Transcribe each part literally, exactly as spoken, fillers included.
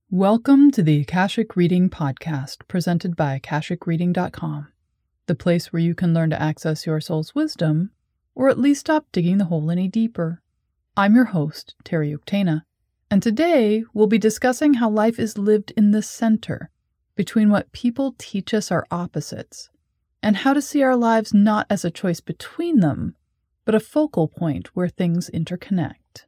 Welcome to the Akashic Reading Podcast, presented by akashic reading dot com, the place where you can learn to access your soul's wisdom, or at least stop digging the hole any deeper. I'm your host, Terry Uktana, and today we'll be discussing how life is lived in the center, between what people teach us are opposites, and how to see our lives not as a choice between them, but a focal point where things interconnect.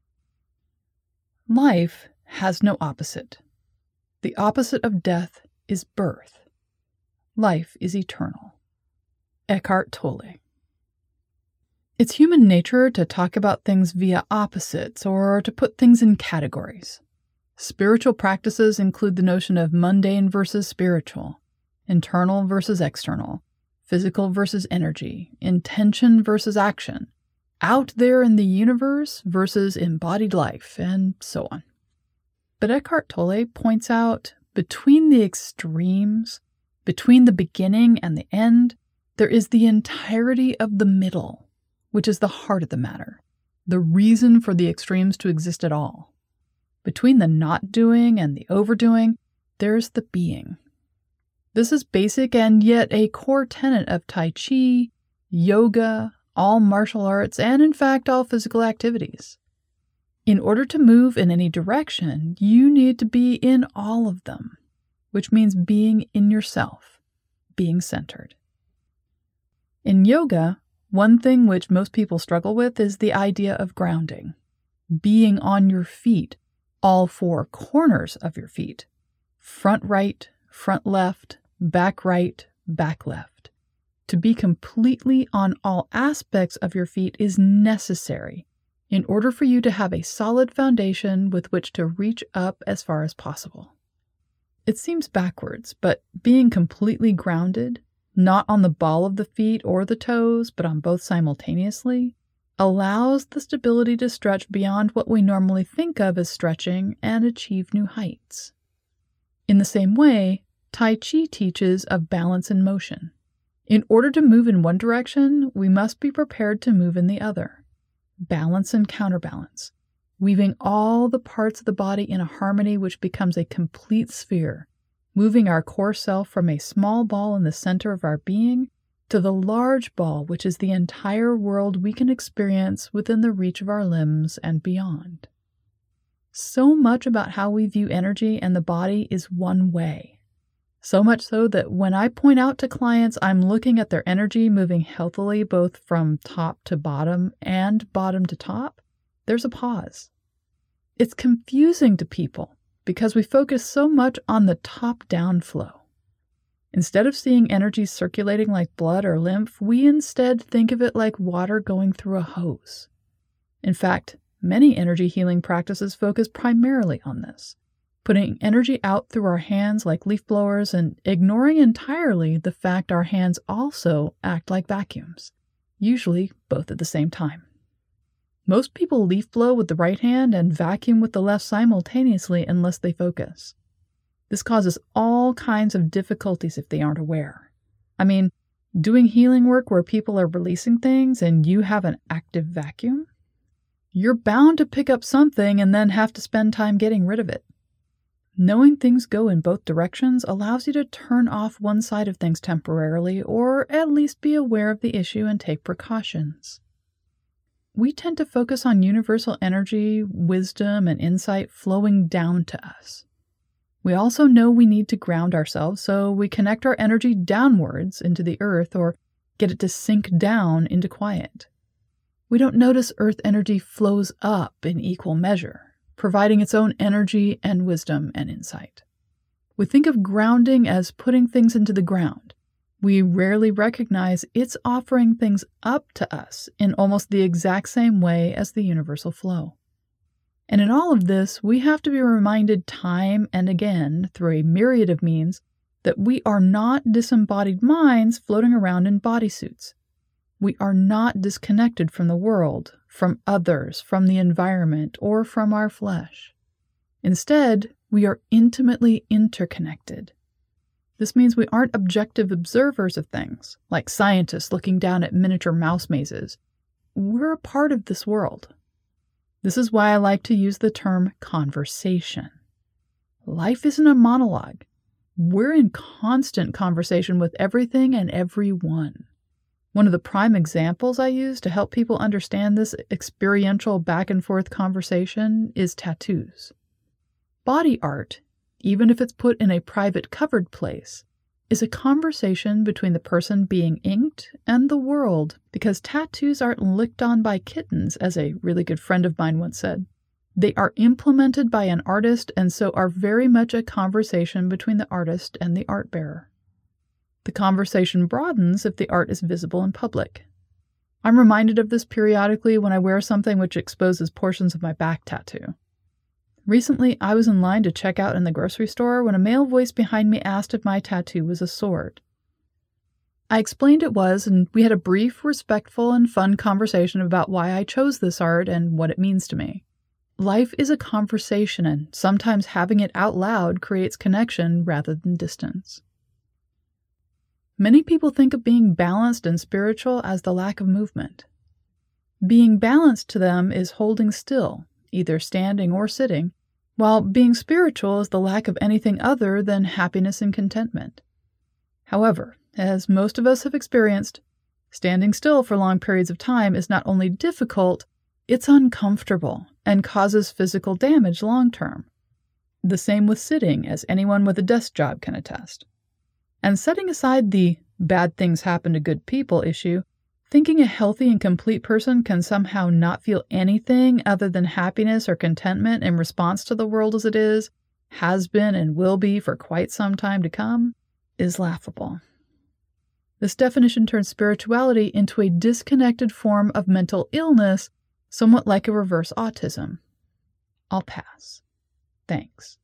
Life has no opposite. The opposite of death is birth. Life is eternal. Eckhart Tolle. It's human nature to talk about things via opposites or to put things in categories. Spiritual practices include the notion of mundane versus spiritual, internal versus external, physical versus energy, intention versus action, out there in the universe versus embodied life, and so on. But Eckhart Tolle points out, between the extremes, between the beginning and the end, there is the entirety of the middle, which is the heart of the matter, the reason for the extremes to exist at all. Between the not doing and the overdoing, there's the being. This is basic and yet a core tenet of Tai Chi, yoga, all martial arts, and in fact all physical activities. In order to move in any direction, you need to be in all of them, which means being in yourself, being centered. In yoga, one thing which most people struggle with is the idea of grounding, being on your feet, all four corners of your feet, front right, front left, back right, back left. To be completely on all aspects of your feet is necessary in order for you to have a solid foundation with which to reach up as far as possible. It seems backwards, but being completely grounded, not on the ball of the feet or the toes, but on both simultaneously, allows the stability to stretch beyond what we normally think of as stretching and achieve new heights. In the same way, Tai Chi teaches of balance and motion. In order to move in one direction, we must be prepared to move in the other. Balance and counterbalance, weaving all the parts of the body in a harmony which becomes a complete sphere, moving our core self from a small ball in the center of our being to the large ball which is the entire world we can experience within the reach of our limbs and beyond. So much about how we view energy and the body is one way. So much so that when I point out to clients I'm looking at their energy moving healthily both from top to bottom and bottom to top, there's a pause. It's confusing to people because we focus so much on the top-down flow. Instead of seeing energy circulating like blood or lymph, we instead think of it like water going through a hose. In fact, many energy healing practices focus primarily on this, putting energy out through our hands like leaf blowers and ignoring entirely the fact our hands also act like vacuums, usually both at the same time. Most people leaf blow with the right hand and vacuum with the left simultaneously unless they focus. This causes all kinds of difficulties if they aren't aware. I mean, doing healing work where people are releasing things and you have an active vacuum? You're bound to pick up something and then have to spend time getting rid of it. Knowing things go in both directions allows you to turn off one side of things temporarily, or at least be aware of the issue and take precautions. We tend to focus on universal energy, wisdom, and insight flowing down to us. We also know we need to ground ourselves, so we connect our energy downwards into the earth or get it to sink down into quiet. We don't notice earth energy flows up in equal measure, providing its own energy and wisdom and insight. We think of grounding as putting things into the ground. We rarely recognize it's offering things up to us in almost the exact same way as the universal flow. And in all of this, we have to be reminded time and again, through a myriad of means, that we are not disembodied minds floating around in bodysuits. We are not disconnected from the world, from others, from the environment, or from our flesh. Instead, we are intimately interconnected. This means we aren't objective observers of things, like scientists looking down at miniature mouse mazes. We're a part of this world. This is why I like to use the term conversation. Life isn't a monologue. We're in constant conversation with everything and everyone. One of the prime examples I use to help people understand this experiential back and forth conversation is tattoos. Body art, even if it's put in a private covered place, is a conversation between the person being inked and the world, because tattoos aren't licked on by kittens, as a really good friend of mine once said. They are implemented by an artist and so are very much a conversation between the artist and the art bearer. The conversation broadens if the art is visible in public. I'm reminded of this periodically when I wear something which exposes portions of my back tattoo. Recently, I was in line to check out in the grocery store when a male voice behind me asked if my tattoo was a sword. I explained it was, and we had a brief, respectful, and fun conversation about why I chose this art and what it means to me. Life is a conversation, and sometimes having it out loud creates connection rather than distance. Many people think of being balanced and spiritual as the lack of movement. Being balanced to them is holding still, either standing or sitting, while being spiritual is the lack of anything other than happiness and contentment. However, as most of us have experienced, standing still for long periods of time is not only difficult, it's uncomfortable and causes physical damage long term. The same with sitting, as anyone with a desk job can attest. And setting aside the bad things happen to good people issue, thinking a healthy and complete person can somehow not feel anything other than happiness or contentment in response to the world as it is, has been and will be for quite some time to come, is laughable. This definition turns spirituality into a disconnected form of mental illness, somewhat like a reverse autism. I'll pass. Thanks.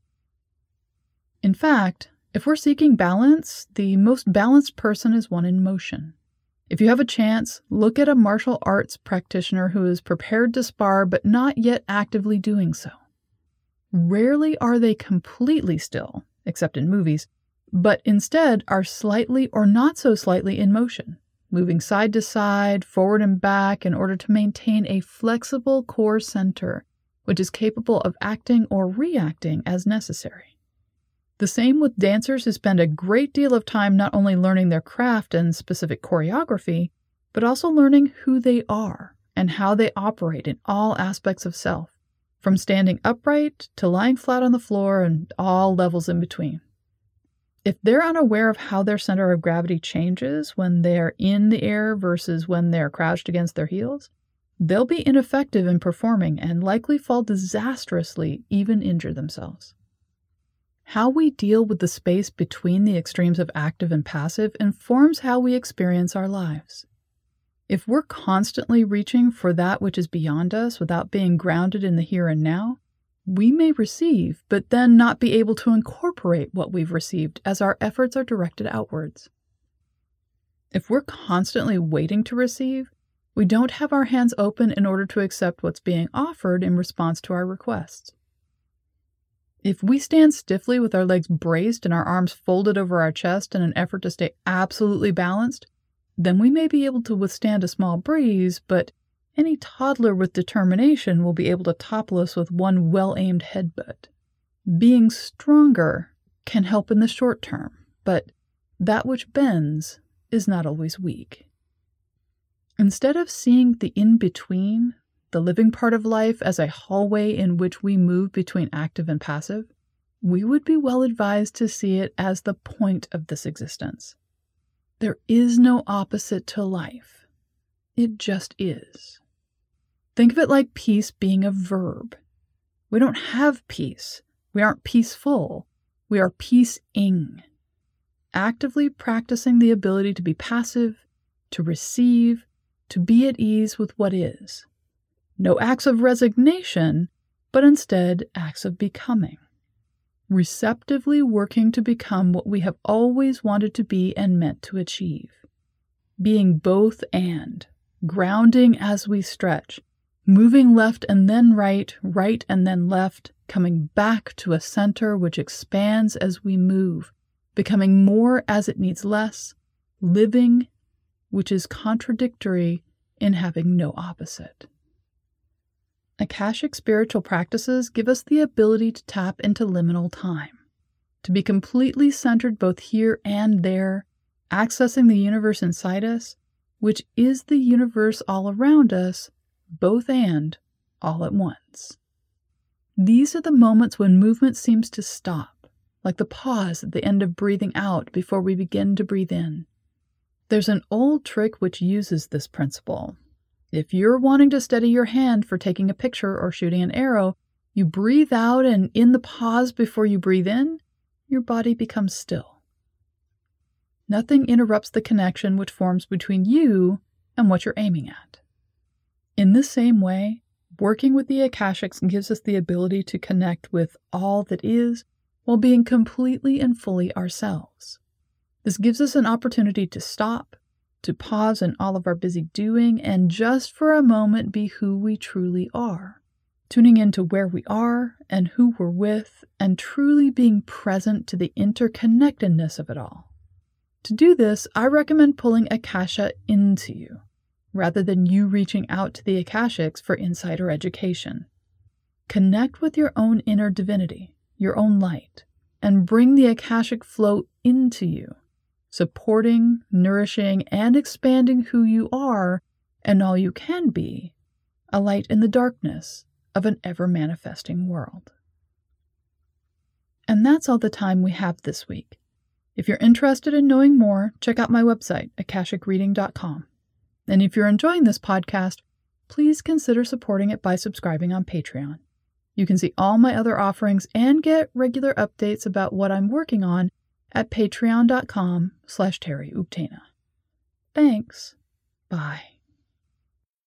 In fact, if we're seeking balance, the most balanced person is one in motion. If you have a chance, look at a martial arts practitioner who is prepared to spar but not yet actively doing so. Rarely are they completely still, except in movies, but instead are slightly or not so slightly in motion, moving side to side, forward and back in order to maintain a flexible core center, which is capable of acting or reacting as necessary. The same with dancers who spend a great deal of time not only learning their craft and specific choreography, but also learning who they are and how they operate in all aspects of self, from standing upright to lying flat on the floor and all levels in between. If they're unaware of how their center of gravity changes when they're in the air versus when they're crouched against their heels, they'll be ineffective in performing and likely fall disastrously, even injure themselves. How we deal with the space between the extremes of active and passive informs how we experience our lives. If we're constantly reaching for that which is beyond us without being grounded in the here and now, we may receive, but then not be able to incorporate what we've received as our efforts are directed outwards. If we're constantly waiting to receive, we don't have our hands open in order to accept what's being offered in response to our requests. If we stand stiffly with our legs braced and our arms folded over our chest in an effort to stay absolutely balanced, then we may be able to withstand a small breeze, but any toddler with determination will be able to topple us with one well-aimed headbutt. Being stronger can help in the short term, but that which bends is not always weak. Instead of seeing the in-between, the living part of life, as a hallway in which we move between active and passive, we would be well advised to see it as the point of this existence. There is no opposite to life. It just is. Think of it like peace being a verb. We don't have peace. We aren't peaceful. We are peace-ing. Actively practicing the ability to be passive, to receive, to be at ease with what is. No acts of resignation, but instead acts of becoming. Receptively working to become what we have always wanted to be and meant to achieve. Being both and, grounding as we stretch, moving left and then right, right and then left, coming back to a center which expands as we move, becoming more as it needs less, living, which is contradictory in having no opposite. Akashic spiritual practices give us the ability to tap into liminal time. to be completely centered both here and there, accessing the universe inside us, which is the universe all around us, both and all at once. These are the moments when movement seems to stop, like the pause at the end of breathing out before we begin to breathe in. There's an old trick which uses this principle. If you're wanting to steady your hand for taking a picture or shooting an arrow, you breathe out, and in the pause before you breathe in, your body becomes still. Nothing interrupts the connection which forms between you and what you're aiming at. In the same way, working with the Akashics gives us the ability to connect with all that is while being completely and fully ourselves. This gives us an opportunity to stop, to pause in all of our busy doing, and just for a moment be who we truly are, tuning into where we are and who we're with, and truly being present to the interconnectedness of it all. To do this, I recommend pulling Akasha into you, rather than you reaching out to the Akashics for insight or education. Connect with your own inner divinity, your own light, and bring the Akashic flow into you, supporting, nourishing, and expanding who you are and all you can be, a light in the darkness of an ever-manifesting world. And that's all the time we have this week. If you're interested in knowing more, check out my website, akashic reading dot com. And if you're enjoying this podcast, please consider supporting it by subscribing on Patreon. You can see all my other offerings and get regular updates about what I'm working on at patreon dot com slash Terry Uktana. Thanks. Bye.